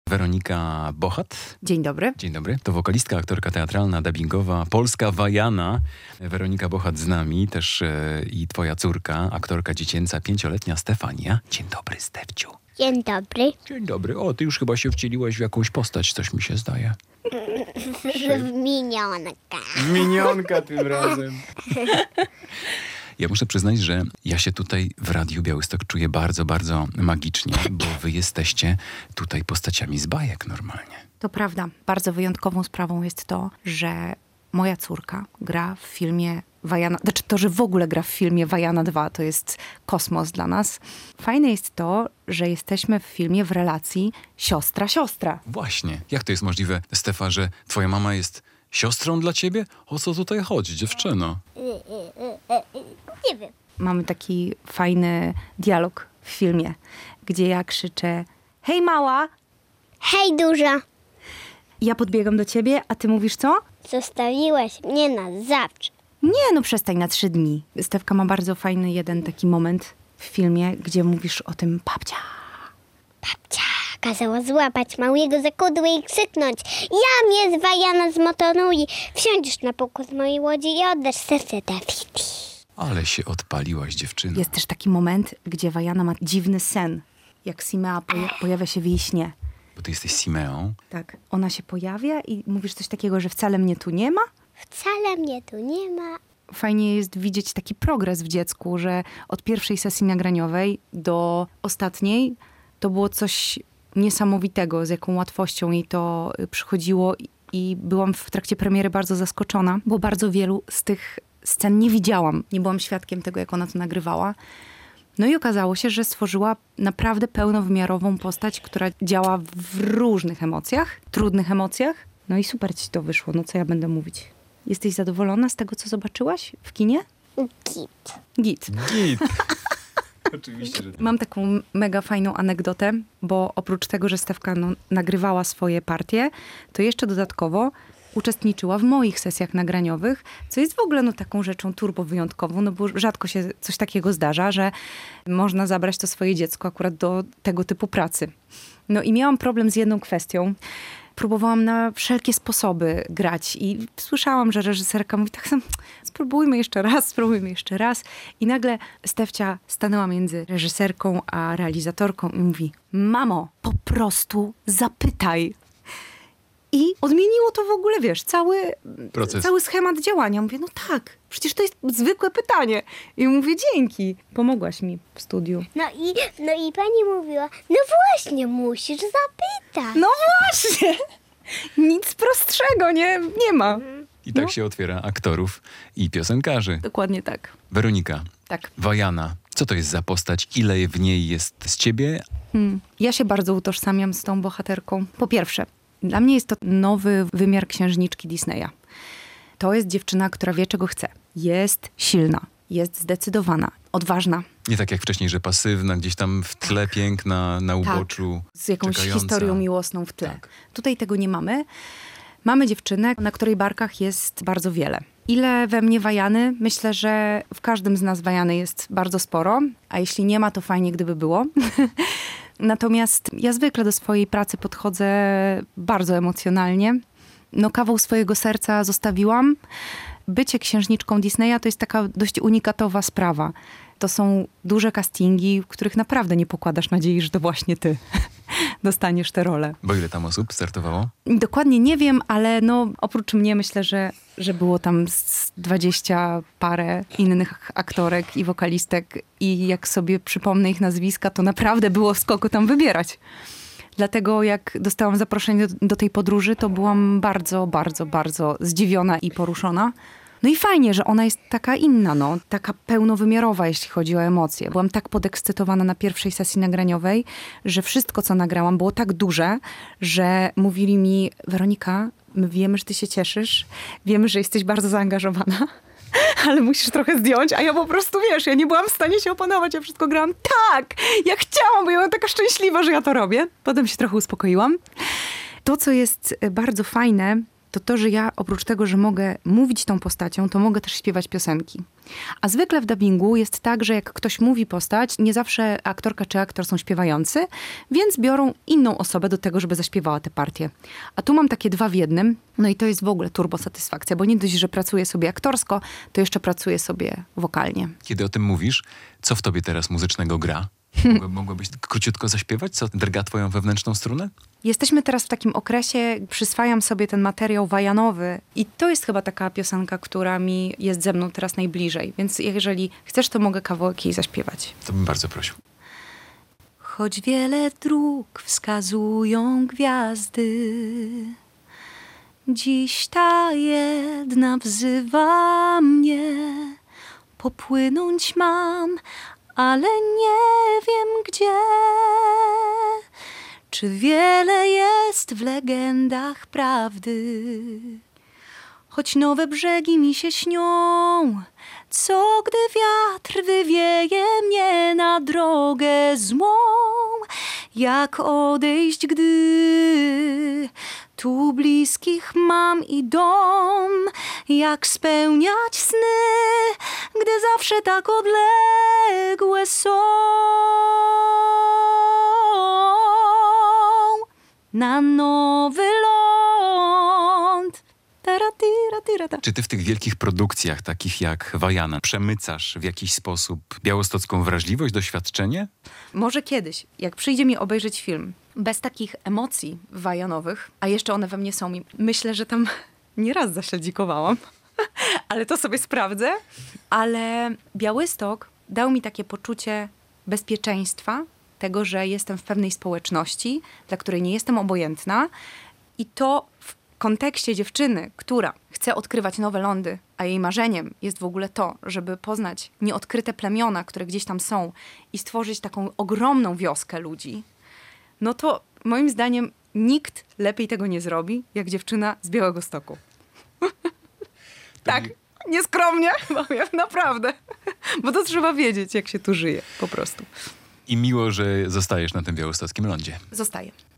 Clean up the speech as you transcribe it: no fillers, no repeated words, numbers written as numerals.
Weronika Bochat. Dzień dobry. Dzień dobry. To wokalistka, aktorka teatralna, dubbingowa, polska Wajana. Weronika Bochat z nami, też i twoja córka, aktorka dziecięca, 5-letnia Stefania. Dzień dobry, Stefciu. Dzień dobry. Dzień dobry. O, ty już chyba się wcieliłaś w jakąś postać, coś mi się zdaje. W minionka. Minionka tym razem. Ja muszę przyznać, że ja się tutaj w Radiu Białystok czuję bardzo, bardzo magicznie, bo wy jesteście tutaj postaciami z bajek normalnie. To prawda. Bardzo wyjątkową sprawą jest to, że moja córka gra w filmie Wajana, znaczy to, że w ogóle gra w filmie Wajana 2, to jest kosmos dla nas. Fajne jest to, że jesteśmy w filmie w relacji siostra-siostra. Właśnie. Jak to jest możliwe, Stefa, że twoja mama jest siostrą dla ciebie? O co tutaj chodzi, dziewczyno? Nie wiem. Mamy taki fajny dialog w filmie, gdzie ja krzyczę: hej mała! Hej duża, Ja podbiegam do ciebie, a ty mówisz co? zostawiłaś mnie na zawsze. Nie, no przestań, na 3 dni. Stefka ma bardzo fajny jeden taki moment w filmie, gdzie mówisz o tym: babcia. Babcia kazała złapać małego za kudły i krzyknąć: jam jest Wajana z Motonui, wsiądziesz na pokład mojej łodzi i oddasz serce Dawidi. Ale się odpaliłaś, dziewczyno. Jest też taki moment, gdzie Wajana ma dziwny sen, jak Simea pojawia się w jej śnie. Bo ty jesteś Simeą. Tak, ona się pojawia i mówisz coś takiego, że wcale mnie tu nie ma. Wcale mnie tu nie ma. Fajnie jest widzieć taki progres w dziecku, że od pierwszej sesji nagraniowej do ostatniej to było coś niesamowitego, z jaką łatwością jej to przychodziło i byłam w trakcie premiery bardzo zaskoczona, bo bardzo wielu z tych scen nie widziałam. Nie byłam świadkiem tego, jak ona to nagrywała. No i okazało się, że stworzyła naprawdę pełnowymiarową postać, która działa w różnych emocjach, trudnych emocjach. No i super ci to wyszło, no co ja będę mówić. Jesteś zadowolona z tego, co zobaczyłaś w kinie? Git. Git. Git. Oczywiście, że tak. Mam taką mega fajną anegdotę, bo oprócz tego, że Stefka nagrywała swoje partie, to jeszcze dodatkowo uczestniczyła w moich sesjach nagraniowych, co jest w ogóle taką rzeczą turbo wyjątkową, no bo rzadko się coś takiego zdarza, że można zabrać to swoje dziecko akurat do tego typu pracy. No i miałam problem z jedną kwestią. Próbowałam na wszelkie sposoby grać i słyszałam, że reżyserka mówi: tak, spróbujmy jeszcze raz. I nagle Stefcia stanęła między reżyserką a realizatorką i mówi: mamo, po prostu zapytaj. I odmieniło to w ogóle, wiesz, cały schemat działania. Mówię: no tak, przecież to jest zwykłe pytanie. I mówię: dzięki, pomogłaś mi w studiu. No i pani mówiła: no właśnie, musisz zapytać. No właśnie! Nic prostszego nie ma. I tak się otwiera aktorów i piosenkarzy. Dokładnie tak. Weronika, Tak. Wajana, co to jest za postać? Ile w niej jest z ciebie? Ja się bardzo utożsamiam z tą bohaterką. Po pierwsze, dla mnie jest to nowy wymiar księżniczki Disneya. To jest dziewczyna, która wie, czego chce. Jest silna, jest zdecydowana, odważna. Nie tak jak wcześniej, że pasywna, gdzieś tam w tle piękna, na uboczu. Z jakąś czekająca. historią miłosną w tle. Tak. Tutaj tego nie mamy. Mamy dziewczynę, na której barkach jest bardzo wiele. Ile we mnie Wajany? Myślę, że w każdym z nas Wajany jest bardzo sporo, a jeśli nie ma, to fajnie, gdyby było. Natomiast ja zwykle do swojej pracy podchodzę bardzo emocjonalnie. No, kawał swojego serca zostawiłam. Bycie księżniczką Disneya to jest taka dość unikatowa sprawa. To są duże castingi, w których naprawdę nie pokładasz nadziei, że to właśnie ty dostaniesz tę rolę. Bo ile tam osób startowało? Dokładnie nie wiem, ale oprócz mnie myślę, że było tam z 20 parę innych aktorek i wokalistek i jak sobie przypomnę ich nazwiska, to naprawdę było z kogo tam wybierać. Dlatego jak dostałam zaproszenie do tej podróży, to byłam bardzo, bardzo, bardzo zdziwiona i poruszona. No i fajnie, że ona jest taka inna, taka pełnowymiarowa, jeśli chodzi o emocje. Byłam tak podekscytowana na pierwszej sesji nagraniowej, że wszystko, co nagrałam, było tak duże, że mówili mi: Weronika, my wiemy, że ty się cieszysz, wiemy, że jesteś bardzo zaangażowana, ale musisz trochę zdjąć, a ja po prostu, ja nie byłam w stanie się opanować, ja wszystko grałam tak, jak chciałam, bo ja byłam taka szczęśliwa, że ja to robię. Potem się trochę uspokoiłam. To, co jest bardzo fajne, to, że ja oprócz tego, że mogę mówić tą postacią, to mogę też śpiewać piosenki. A zwykle w dubbingu jest tak, że jak ktoś mówi postać, nie zawsze aktorka czy aktor są śpiewający, więc biorą inną osobę do tego, żeby zaśpiewała tę partię. A tu mam takie 2 w 1, no i to jest w ogóle turbo satysfakcja, bo nie dość, że pracuję sobie aktorsko, to jeszcze pracuję sobie wokalnie. Kiedy o tym mówisz, co w tobie teraz muzycznego gra? Mogłabyś króciutko zaśpiewać? Co drga twoją wewnętrzną strunę? Jesteśmy teraz w takim okresie, przyswajam sobie ten materiał wajanowy i to jest chyba taka piosenka, która mi jest ze mną teraz najbliżej. Więc jeżeli chcesz, to mogę kawałek jej zaśpiewać. To bym bardzo prosił. Choć wiele dróg wskazują gwiazdy, dziś ta jedna wzywa mnie. Popłynąć mam, ale nie wiem gdzie. Czy wiele jest w legendach prawdy? Choć nowe brzegi mi się śnią, co gdy wiatr wywieje mnie na drogę złą? Jak odejść, gdy tu bliskich mam i dom? Jak spełniać sny, gdy zawsze tak odległe są? Na nowy ląd. Czy ty w tych wielkich produkcjach, takich jak Wajana, przemycasz w jakiś sposób białostocką wrażliwość, doświadczenie? Może kiedyś, jak przyjdzie mi obejrzeć film bez takich emocji wajanowych, a jeszcze one we mnie są, myślę, że tam nieraz zaśledzikowałam, ale to sobie sprawdzę. Ale Białystok dał mi takie poczucie bezpieczeństwa, tego, że jestem w pewnej społeczności, dla której nie jestem obojętna i to w kontekście dziewczyny, która chce odkrywać nowe lądy, a jej marzeniem jest w ogóle to, żeby poznać nieodkryte plemiona, które gdzieś tam są i stworzyć taką ogromną wioskę ludzi, no to moim zdaniem nikt lepiej tego nie zrobi, jak dziewczyna z Białegostoku. Tak, nieskromnie powiem, naprawdę. Bo to trzeba wiedzieć, jak się tu żyje, po prostu. I miło, że zostajesz na tym białostockim lądzie. Zostaję.